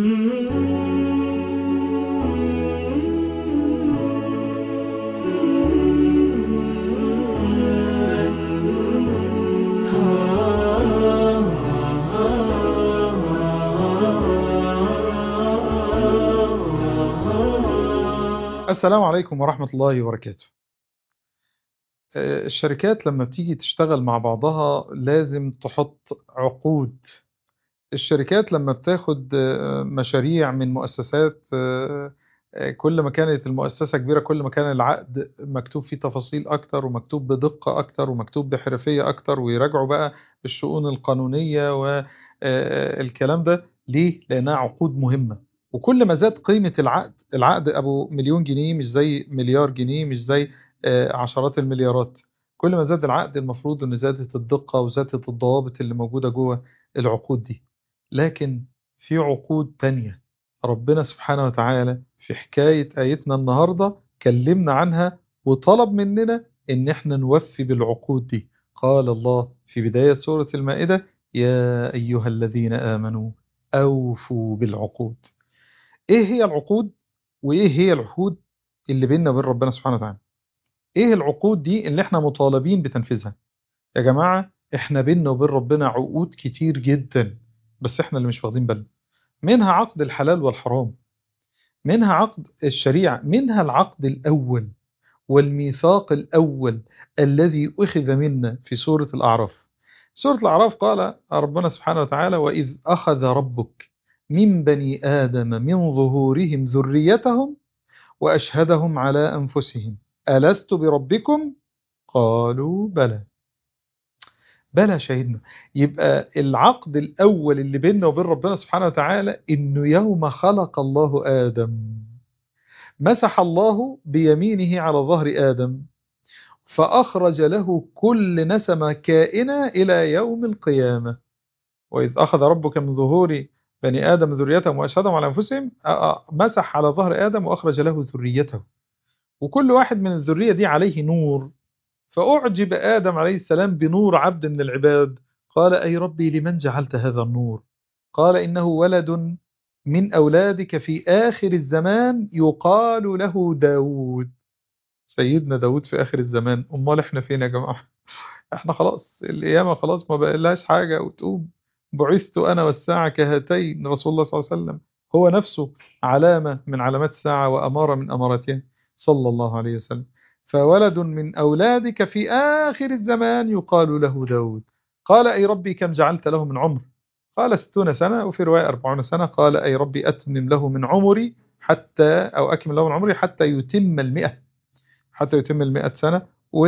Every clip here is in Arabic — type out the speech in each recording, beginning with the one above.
السلام عليكم ورحمة الله وبركاته. الشركات لما بتيجي تشتغل مع بعضها لازم تحط عقود. الشركات لما بتاخد مشاريع من مؤسسات، كل ما كانت المؤسسة كبيرة كل ما كان العقد مكتوب فيه تفاصيل أكتر ومكتوب بدقة أكتر ومكتوب بحرفية أكتر، ويراجعوا بقى الشؤون القانونية والكلام ده. ليه؟ لأنها عقود مهمة. وكل ما زاد قيمة العقد أبو مليون جنيه مش زي مليار جنيه، مش زي عشرات المليارات. كل ما زاد العقد المفروض أن زادت الدقة وزادت الضوابط اللي موجودة جوه العقود دي. لكن في عقود تانية ربنا سبحانه وتعالى في حكاية آيتنا النهاردة كلمنا عنها وطلب مننا إن احنا نوفي بالعقود دي. قال الله في بداية سورة المائدة: يا أيها الذين آمنوا أوفوا بالعقود. إيه هي العقود؟ وإيه هي العهود اللي بيننا وبين ربنا سبحانه وتعالى؟ إيه العقود دي اللي احنا مطالبين بتنفيذها؟ يا جماعة احنا بيننا وبين ربنا عقود كتير جدا، بس احنا اللي مش واخدين بالنا. منها عقد الحلال والحرام، منها عقد الشريعة، منها العقد الأول والميثاق الأول الذي أخذ منا في سورة الأعراف. سورة الأعراف قال ربنا سبحانه وتعالى: وإذ أخذ ربك من بني آدم من ظهورهم ذريتهم وأشهدهم على أنفسهم ألست بربكم قالوا بلى. بلى شهدنا. يبقى العقد الأول اللي بيننا وبين ربنا سبحانه وتعالى إنه يوم خلق الله آدم مسح الله بيمينه على ظهر آدم فأخرج له كل نسمة كائنة إلى يوم القيامة. وإذ أخذ ربك من ظهور بني آدم ذريتهم وأشهدهم على أنفسهم، مسح على ظهر آدم وأخرج له ذريته، وكل واحد من الذرية دي عليه نور. فأعجب آدم عليه السلام بنور عبد من العباد، قال: أي ربي لمن جعلت هذا النور؟ قال: إنه ولد من أولادك في آخر الزمان يقال له داود. سيدنا داود في آخر الزمان، أمال إحنا فين يا جماعة؟ إحنا خلاص القيامة خلاص ما بقالهاش حاجة وتقوم. بعثت أنا والساعة كهاتين. رسول الله صلى الله عليه وسلم هو نفسه علامة من علامات الساعة وأمارة من أماراتها صلى الله عليه وسلم. فولد من أولادك في آخر الزمان يقال له داود. قال: أي ربي كم جعلت له من عمر؟ قال: 60 سنة، وفي رواية 40 سنة. قال: أي ربي أتمم له من عمري حتى، أو أكمل له من عمري حتى يتم 100، حتى يتم 100 سنة.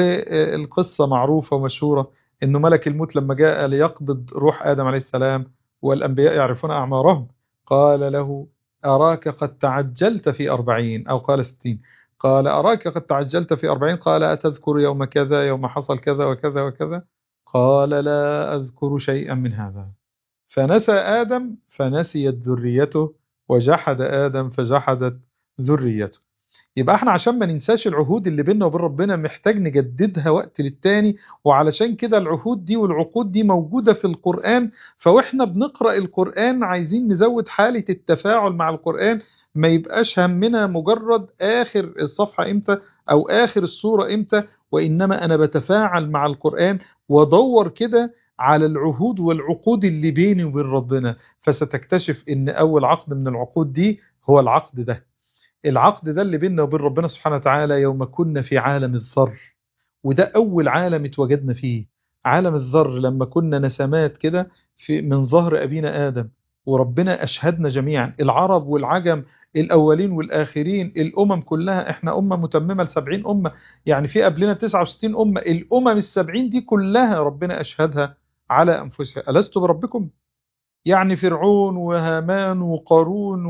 والقصة معروفة ومشهورة إنه ملك الموت لما جاء ليقبض روح آدم عليه السلام والأنبياء يعرفون أعمارهم، قال له: أراك قد تعجلت في 40، أو قال 60. قال: أراك قد تعجلت في 40. قال: أتذكر يوم كذا، يوم حصل كذا وكذا وكذا؟ قال: لا أذكر شيئا من هذا. فنسى آدم فنسيت ذريته، وجحد آدم فجحدت ذريته. يبقى احنا عشان ما ننساش العهود اللي بيننا وبين ربنا محتاج نجددها وقت للتاني. وعلشان كده العهود دي والعقود دي موجودة في القرآن. فواحنا بنقرأ القرآن عايزين نزود حالة التفاعل مع القرآن، ما يبقاش همنا مجرد آخر الصفحة امتى أو آخر السورة امتى، وإنما أنا بتفاعل مع القرآن وادور كده على العهود والعقود اللي بيني وبين ربنا. فستكتشف إن أول عقد من العقود دي هو العقد ده. العقد ده اللي بيننا وبين ربنا سبحانه وتعالى يوم كنا في عالم الذر. وده أول عالم اتوجدنا فيه، عالم الذر، لما كنا نسمات كده في من ظهر أبينا آدم. وربنا أشهدنا جميعا، العرب والعجم، الأولين والآخرين، الأمم كلها. احنا أمة متممة ل70 أمة، يعني في قبلنا 69 أمة. الأمم ال70 دي كلها ربنا أشهدها على أنفسها: ألست بربكم؟ يعني فرعون وهامان وقارون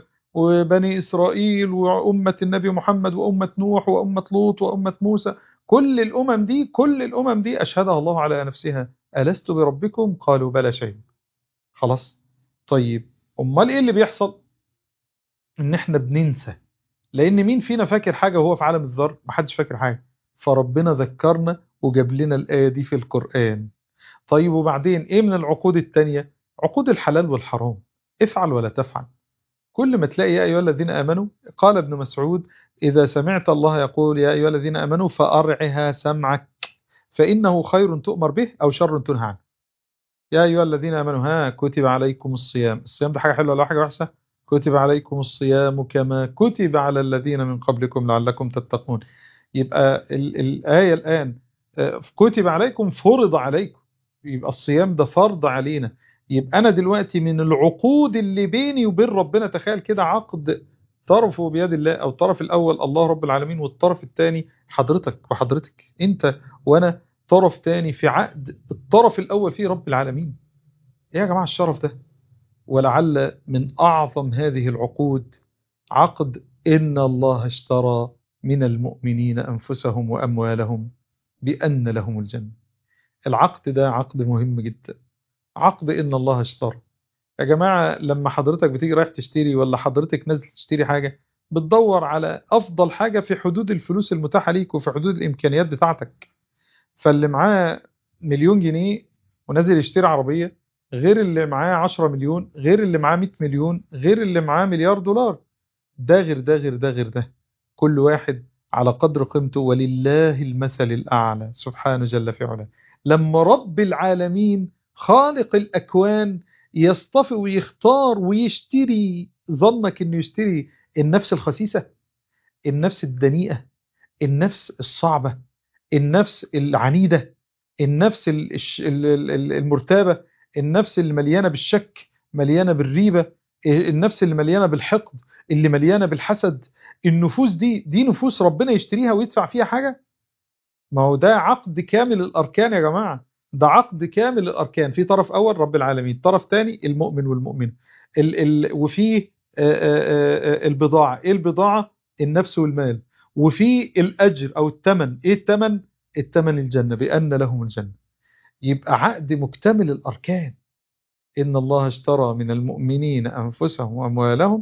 وبني إسرائيل وأمة النبي محمد وأمة نوح وأمة لوط وأمة موسى، كل الأمم دي أشهدها الله على نفسها: ألست بربكم؟ قالوا بلى شهد. خلاص. طيب أمال إيه اللي بيحصل؟ إن إحنا بننسى. لأن مين فينا فاكر حاجة وهو في عالم الذر؟ محدش فاكر حاجة. فربنا ذكرنا وجاب لنا الآية دي في القرآن. طيب وبعدين ايه من العقود التانية؟ عقود الحلال والحرام. افعل ولا تفعل. كل ما تلاقي يا أيها الذين آمنوا، قال ابن مسعود: إذا سمعت الله يقول يا أيها الذين آمنوا فأرعها سمعك، فإنه خير تؤمر به أو شر تنهى عنه. يا أيها الذين آمنوا كتب عليكم الصيام. الصيام ده حاجة حلوة ولا حاجة وحشة؟ كتب عليكم الصيام كما كتب على الذين من قبلكم لعلكم تتقون. يبقى الآية الآن كتب عليكم، فرض عليكم، يبقى الصيام ده فرض علينا. يبقى أنا دلوقتي من العقود اللي بيني وبين ربنا، تخيل كده عقد طرفه بيد الله، أو الطرف الأول الله رب العالمين، والطرف الثاني حضرتك وحضرتك، أنت وأنا طرف تاني في عقد الطرف الأول فيه رب العالمين. إيه يا جماعة الشرف ده؟ ولعل من أعظم هذه العقود عقد إن الله اشترى من المؤمنين أنفسهم وأموالهم بأن لهم الجنة. العقد ده عقد مهم جدا، عقد إن الله اشترى. يا جماعة لما حضرتك بتيجي رايح تشتري، ولا حضرتك نازل تشتري حاجة، بتدور على أفضل حاجة في حدود الفلوس المتاحة ليك وفي حدود الإمكانيات بتاعتك. فاللي معاه مليون جنيه ونازل يشتري عربية، غير اللي معاه 10 مليون، غير اللي معاه 100 مليون، غير اللي معاه مليار دولار. ده غير ده غير ده غير ده، كل واحد على قدر قيمته، ولله المثل الأعلى سبحانه جل في علاه. لما رب العالمين خالق الأكوان يصطفي ويختار ويشتري، ظنك انه يشتري النفس الخسيسة، النفس الدنيئة، النفس الصعبة، النفس العنيدة، النفس المرتابة، النفس اللي مليانة بالشك، مليانة بالريبة، النفس اللي مليانة بالحقد، اللي مليانة بالحسد؟ النفوس دي نفوس ربنا يشتريها ويدفع فيها حاجة؟ ما هو ده عقد كامل الأركان يا جماعة. ده عقد كامل الأركان، في طرف أول رب العالمين، طرف تاني المؤمن والمؤمنة، وفيه البضاعة. إيه البضاعة؟ النفس والمال. وفي الأجر أو الثمن. إيه الثمن؟ الثمن الجنة، بأن لهم الجنة. يبقى عقد مكتمل الأركان. إن الله اشترى من المؤمنين أنفسهم وأموالهم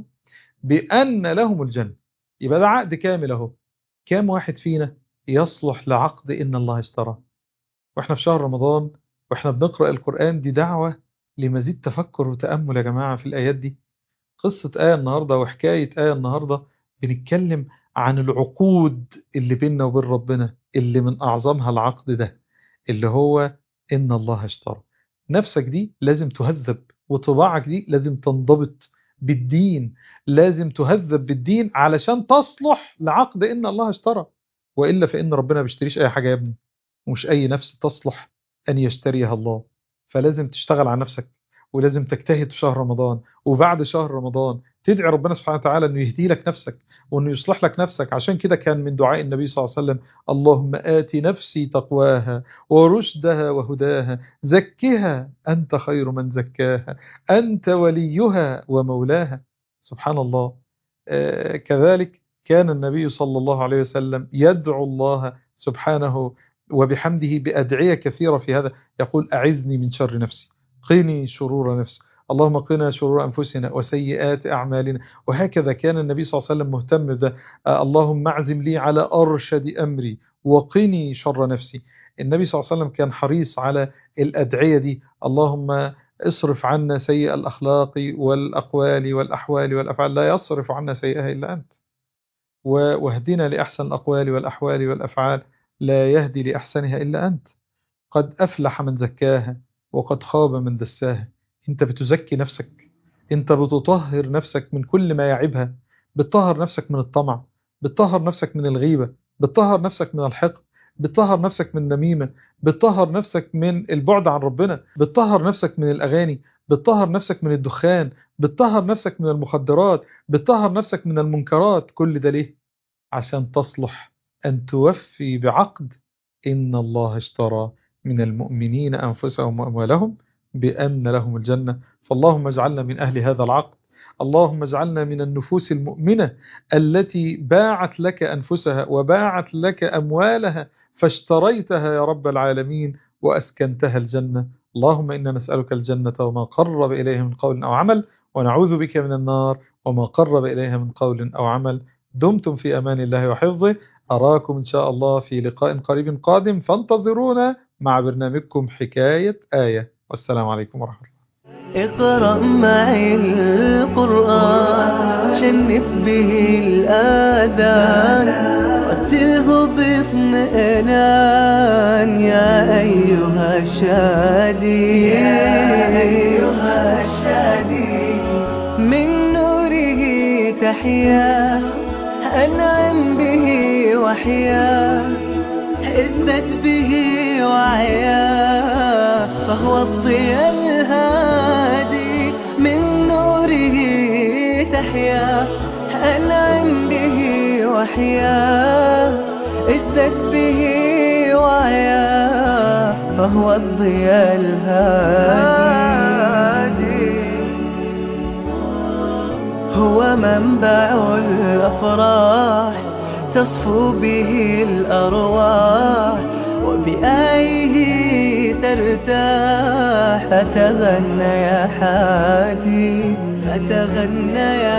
بأن لهم الجنة. يبقى ده عقد كامل أهو. كام واحد فينا يصلح لعقد إن الله اشترى؟ وإحنا في شهر رمضان وإحنا بنقرأ القرآن، دي دعوة لمزيد تفكر وتأمل يا جماعة في الآيات دي. قصة آية النهاردة وحكاية آية النهاردة، بنتكلم عن العقود اللي بيننا وبين ربنا، اللي من أعظمها العقد ده اللي هو إن الله اشترى. نفسك دي لازم تهذب، وطباعك دي لازم تنضبط بالدين، لازم تهذب بالدين علشان تصلح لعقد إن الله اشترى. وإلا فإن ربنا بيشتريش أي حاجة يا ابني، ومش أي نفس تصلح أن يشتريها الله. فلازم تشتغل على نفسك، ولازم تجتهد في شهر رمضان، وبعد شهر رمضان تدعي ربنا سبحانه وتعالى أنه يهدي لك نفسك، وأنه يصلح لك نفسك. عشان كده كان من دعاء النبي صلى الله عليه وسلم: اللهم آت نفسي تقواها ورشدها وهداها، زكها أنت خير من زكاها، أنت وليها ومولاها. سبحان الله. كذلك كان النبي صلى الله عليه وسلم يدعو الله سبحانه وبحمده بأدعية كثيرة في هذا. يقول: أعذني من شر نفسي، قني شرور نفسي، اللهم قنا شرور أنفسنا وسيئات أعمالنا. وهكذا كان النبي صلى الله عليه وسلم مهتم بده. اللهم اعزم لي على أرشد أمري وقني شر نفسي. النبي صلى الله عليه وسلم كان حريص على الأدعية دي: اللهم اصرف عنا سيء الأخلاق والأقوال والأحوال والأفعال، لا يصرف عنا سيئها إلا أنت، واهدنا لأحسن الأقوال والأحوال والأفعال، لا يهدي لأحسنها إلا أنت. قد أفلح من زكاها وقد خاب من دساها. أنت بتزكي نفسك، أنت بتطهر نفسك من كل ما يعيبها، بتطهر نفسك من الطمع، بتطهر نفسك من الغيبة، بتطهر نفسك من الحقد، بتطهر نفسك من النميمة، بتطهر نفسك من البعد عن ربنا، بتطهر نفسك من الأغاني، بتطهر نفسك من الدخان، بتطهر نفسك من المخدرات، بتطهر نفسك من المنكرات. كل ده ليه؟ عشان تصلح أن توفي بعقد إن الله اشترى من المؤمنين أنفسهم وأموالهم بأن لهم الجنة. فاللهم اجعلنا من أهل هذا العقد. اللهم اجعلنا من النفوس المؤمنة التي باعت لك أنفسها وباعت لك أموالها فاشتريتها يا رب العالمين وأسكنتها الجنة. اللهم إنا نسألك الجنة وما قرب إليها من قول أو عمل، ونعوذ بك من النار وما قرب إليها من قول أو عمل. دمتم في أمان الله وحفظه. أراكم إن شاء الله في لقاء قريب قادم، فانتظرونا مع برنامجكم حكاية آية. والسلام عليكم ورحمة الله. اقرأ معي القرآن ينف به الآذان، رتله باطمئنان يا أيها الشادي، من نوره تحيا، أنعم به وحيا، ازدد به وعيا، فهو الضياء الهادي. من نوره تحيا، أنعم به وحيا، ازدد به وعيا، فهو الضياء الهادي. هو منبع الأفراح، تصفو به الأرواح، وبآيه ترتاح. فتغنى يا حادي، فتغنى يا